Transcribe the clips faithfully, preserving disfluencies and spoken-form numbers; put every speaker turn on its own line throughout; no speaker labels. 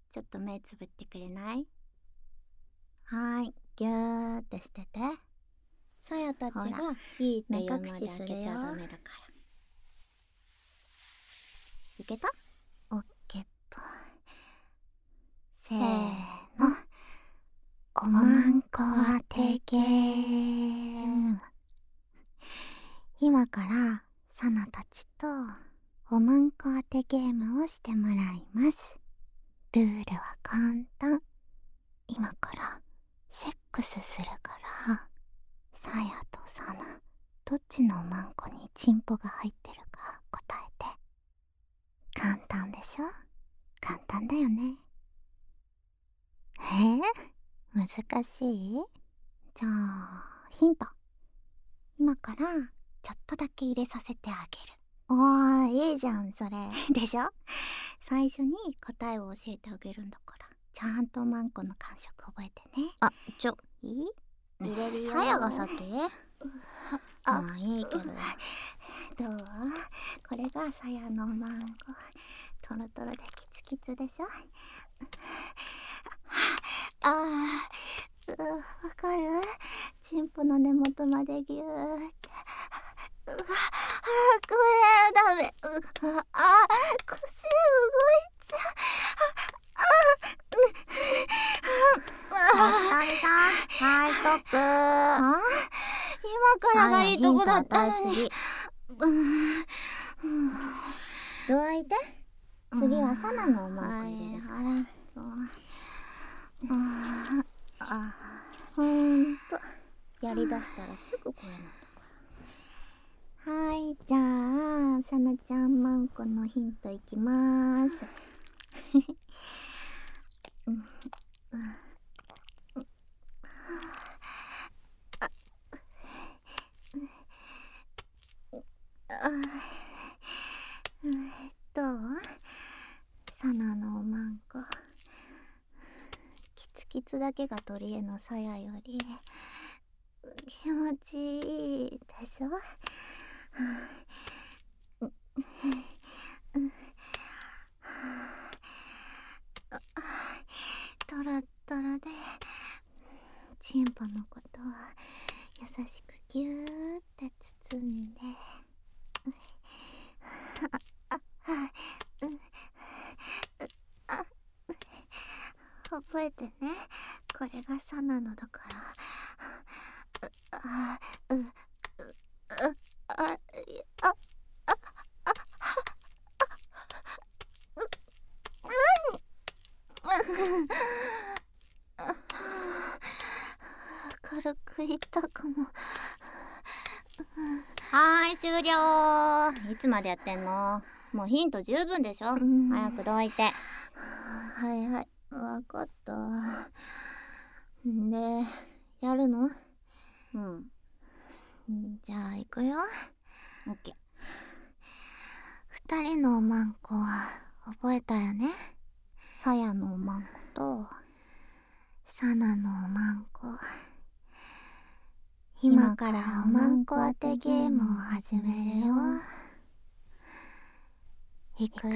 ちょっと目つぶってくれない？はーい、ギューってしてて。さやたちがいいって言うまで開けちゃダメだから。いけた？オッケーと。せーの。おまんこ当てゲーム。今からサナたちとおまんこ当てゲームをしてもらいます。ルールは簡単。今からセックスするから、さやとサナどっちのおまんこにチンポが入ってるか答えて。簡単でしょ？簡単だよね。えー、難しい？じゃあヒント。今からちょっとだけ入れさせてあげる。おー、いいじゃんそれ。でしょ？最初に答えを教えてあげるんだから、ちゃんとマンコの感触覚えてね。あ、ちょ、いい？入れるよ。さやが先？あ、まあいいけど。どう？これがさやのマンコ。トロトロでキツキツでしょ？あー、うわ、わかる？チンポの根元までギューって。うわ、あー、これダメ。うわ、あー、腰動いちゃう。ああ、あー、さん、はい、ストップ。あ、今からがいいとこだったのに。どいて。次はサナのおまんこ入れるから。はい、そう。あ、ほんとやりだしたらすぐこれなんだから。はい、じゃあサナちゃんマンコのヒントいきまーす。どう？サナのおまんこキツキツだけが取り柄のさやより気持ちいいでしょ？トロトロでチンポのことを優しくギューって包んで、覚えてね、これがサナのだから。あ、う、う、あ、あ、あ、軽くいったかも。はーい、終了。いつまでやってんの？もうヒント十分でしょ。早くどいて。はいはい、わかった。で、やるの？うん。じゃあ行くよ。オッケー。二人のおまんこは覚えたよね？さやのおまんことサナのおまんこ。今からおまんこ当てゲームを始めるよ。いくよ。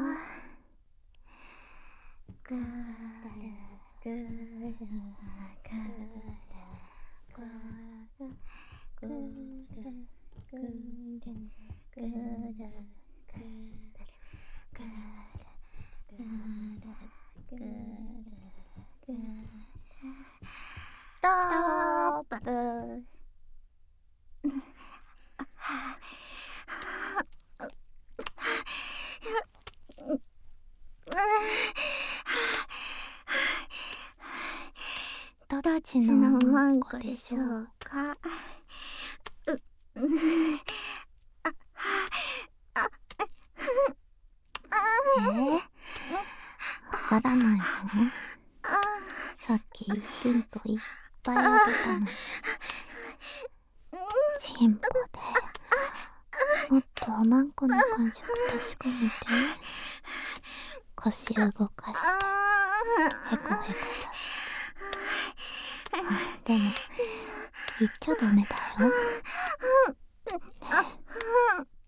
ぐーるぐーるぐーるぐーるぐーるぐーるぐーるぐーるぐーるぐーるぐーる。ストップ。どっちのおまんこでしょうか？う、う、あ、あ、えー、わからないの？さっきヒントいっぱいあげたのに。チンポでもっとおまんこの感触確かめて。腰動かしてヘコヘコさせて。でも言っちゃダメだよ。ねえ、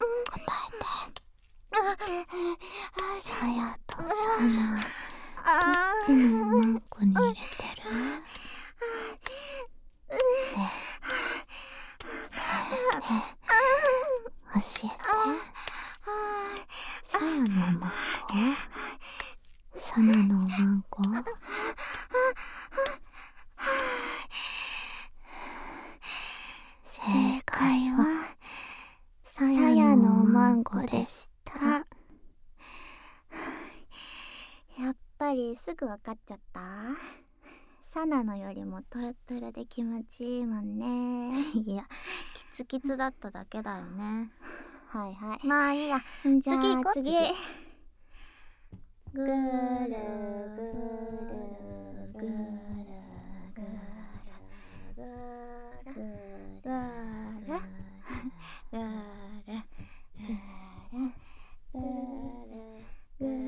答えて。さやとサナどっサナのおまんこ。正解はさやのおまんこでした。やっぱりすぐ分かっちゃった。サナのよりもトロトロで気持ちいいもんね。いや、キツキツだっただけだよね。はいはい、まあいいや。次行こう。次。ぐるぐるぐるぐるぐるぐるぐるぐるぐる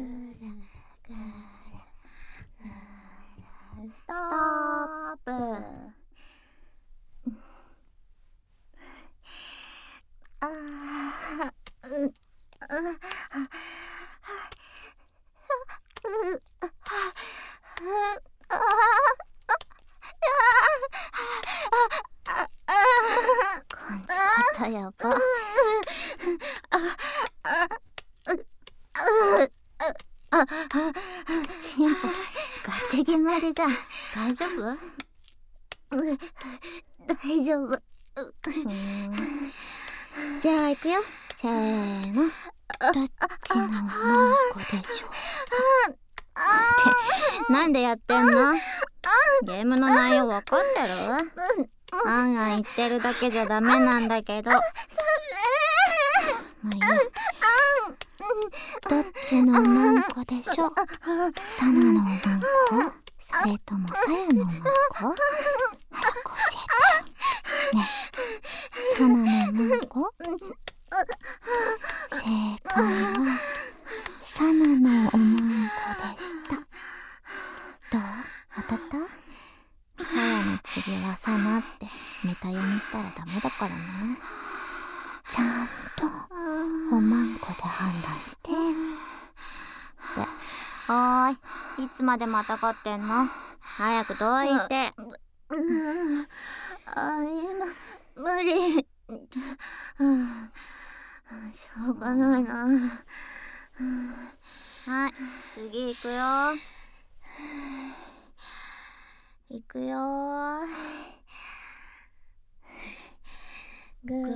ストップ。ああ、う、う、感じ方やば。チンポガチ決まりじゃん。大丈夫？大丈夫。じゃあ行くよ。せーの。どっちのマンコでしょう？ってなんでやってんの？ゲームの内容分かってる？あんあん言ってるだけじゃダメなんだけど。まあいいや。どっちのマンコでしょう？サナのマンコ？それともサヤのマンコ？早く教えて。ねえ、サナのマンコ？正解はサナのおまんこでした。どう？当たった？サヤの次はサナってメタ読みしたらダメだからね。ちゃんとおまんこで判断して。で、おーい、いつまでまたがってんの？早くどいて。うん、あ、今無理。うん、しょうがないな。はい、次行くよ。行くよー。ぐるぐるぐる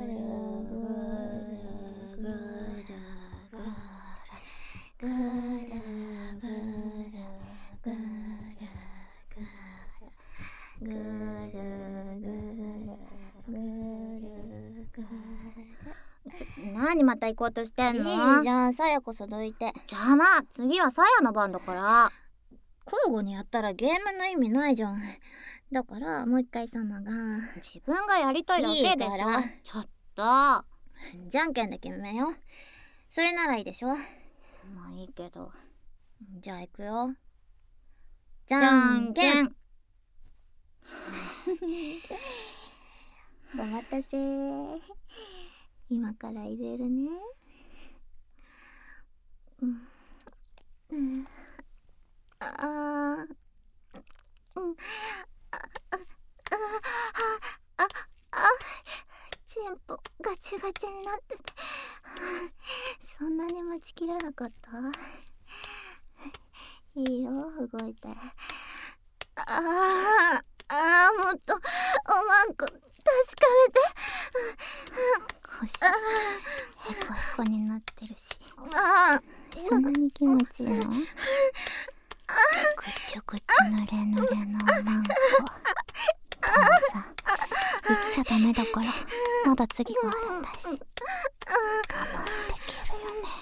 ぐるぐるぐるぐるぐるぐるぐるぐる。何また行こうとしてんの？いいじゃん、さやこそどいて。邪魔。次はさやの番だから。交互にやったらゲームの意味ないじゃん。だからもう一回サナが。自分がやりたいだけでしょ。ちょっとじゃんけんで決めよう。それならいいでしょ。まあいいけど。じゃあ行くよ。じゃんけん。お待たせ。今から入れるね。うん、うん、ああ、うん、あああああ、チンポガチガチになってて、そんなに待ちきれなかった？いいよ、動いて。ああああ、もっとおまんこ確かめて。腰へこへこになってるし。ああ、そんなに気持ちいいの？ぐちゅぐちゅぬれぬれのおまんこ。でもさ、言っちゃダメだから、まだ次があるんだし、我慢できるよね。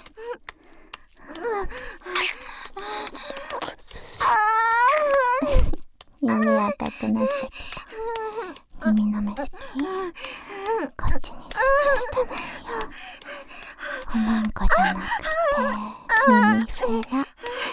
耳赤くなってきた。耳の目好き？こっちに集中してもいいよ。おまんこじゃなくて耳フェラ。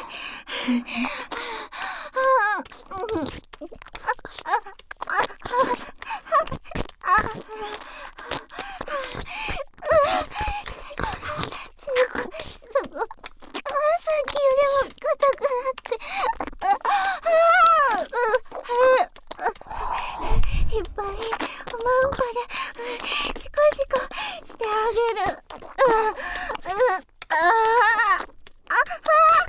いっぱいおまんこでシコシコしてあげる。ううああああ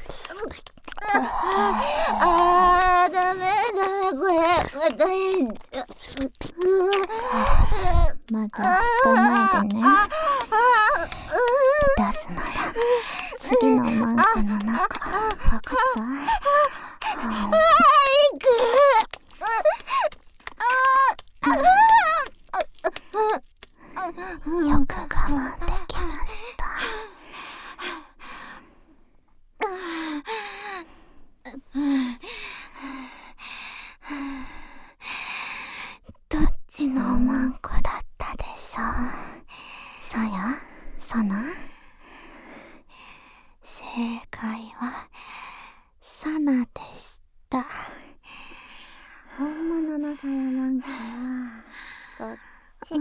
次のマンコの中、わかった？よく我慢できました。どっちのおまんこだったでしょう？さや？さな？正解はさなでした。本物のさやまんこはこっち。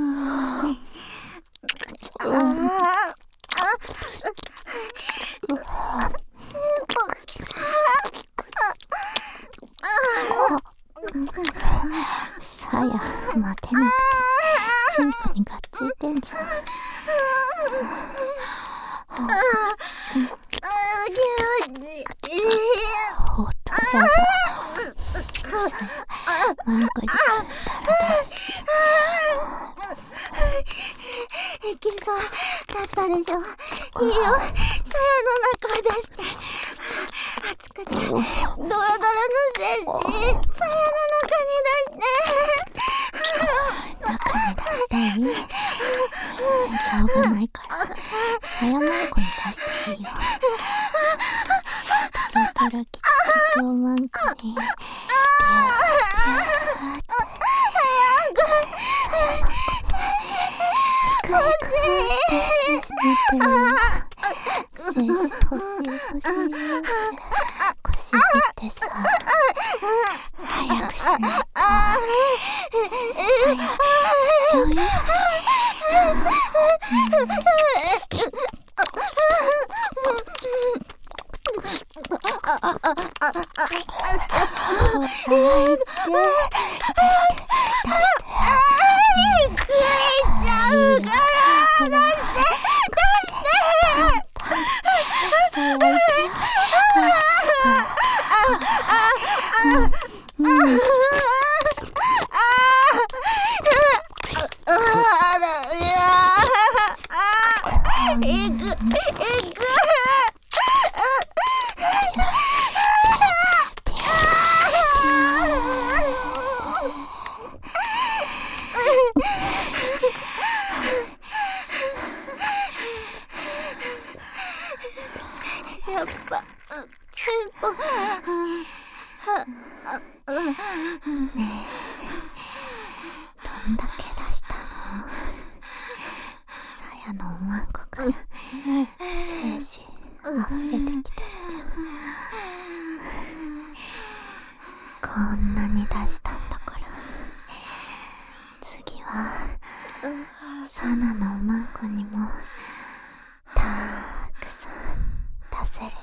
さや、待てなくてチンポにがっついてんじゃん。ほっとやば。さや、マンコにダラダラしていきそうだったでしょ。いいよ、さやの中を出して。熱くてドロドロの精子、さやの中に出して中に出したい？しょうがないからさやまんこに出していいよ。トロトロキチキチおまんこにビュービューってさやまんこいくいくって精子持ってるよ。精子欲しい欲しいって腰振ってさ、早くしないとさや出ちゃうよ。やっぱチンポねえ、どんだけ出したの？さやのおまんこから精子溢れてきてるじゃん。こんなに出したんだから、次はさなのおまんこにもたくさん出せるよ。